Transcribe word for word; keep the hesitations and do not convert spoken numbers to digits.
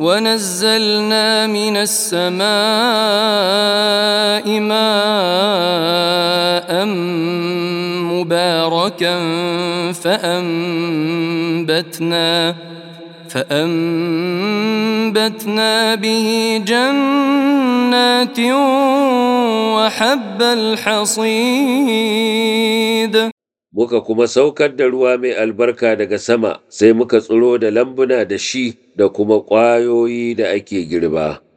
ونزلنا من السماء ماء مباركا فأنبتنا فأنبتنا به جنات وحب الحصيد. Muka kuma saukar da ruwa mai albarka daga sama, sai muka tsiro da lambuna da shi da kuma ƙwayoyi da ake girba.